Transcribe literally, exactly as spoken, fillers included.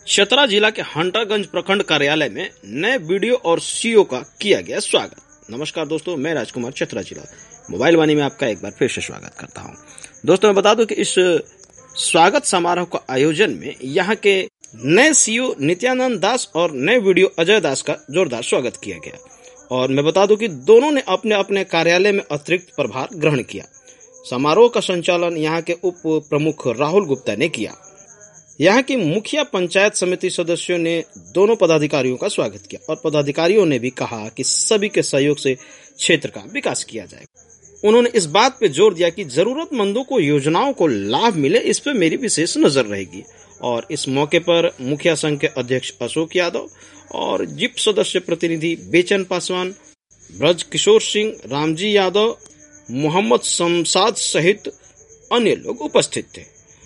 चतरा जिला के हंटरगंज प्रखंड कार्यालय में नए वीडियो और सीओ का किया गया स्वागत। नमस्कार दोस्तों, मैं राजकुमार चतरा जिला मोबाइल वाणी में आपका एक बार फिर से स्वागत करता हूं। दोस्तों मैं बता दूं कि इस स्वागत समारोह का आयोजन में यहां के नए सीओ नित्यानंद दास और नए वीडियो अजय दास का जोरदार स्वागत किया गया। और मैं बता दूं कि दोनों ने अपने अपने कार्यालय में अतिरिक्त प्रभार ग्रहण किया। समारोह का संचालन यहाँ के उप प्रमुख राहुल गुप्ता ने किया। यहाँ की मुखिया पंचायत समिति सदस्यों ने दोनों पदाधिकारियों का स्वागत किया और पदाधिकारियों ने भी कहा कि सभी के सहयोग से क्षेत्र का विकास किया जाएगा। उन्होंने इस बात पे जोर दिया कि जरूरतमंदों को योजनाओं को लाभ मिले, इस पे मेरी विशेष नजर रहेगी। और इस मौके पर मुखिया संघ के अध्यक्ष अशोक यादव और जिप सदस्य प्रतिनिधि बेचन पासवान, ब्रज किशोर सिंह, रामजी यादव, मोहम्मद शमशाद सहित अन्य लोग उपस्थित थे।